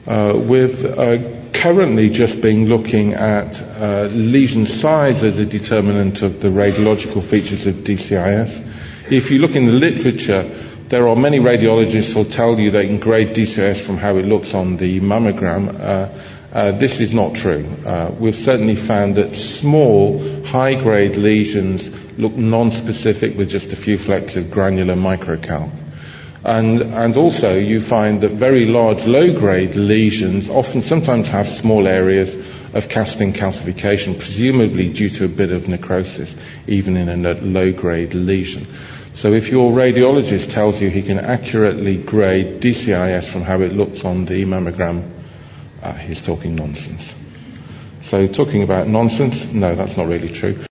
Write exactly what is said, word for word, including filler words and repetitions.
Uh, we've uh, currently just been looking at uh, lesion size as a determinant of the radiological features of D C I S. If you look in the literature, there are many radiologists who will tell you they can grade D C I S from how it looks on the mammogram. Uh, uh, this is not true. Uh, we've certainly found that small, high-grade lesions look non-specific with just a few flecks of granular microcalc. And, and also you find that very large low-grade lesions often sometimes have small areas of casting calcification, presumably due to a bit of necrosis, even in a low-grade lesion. So if your radiologist tells you he can accurately grade D C I S from how it looks on the mammogram, uh, he's talking nonsense. So talking about nonsense, no, that's not really true.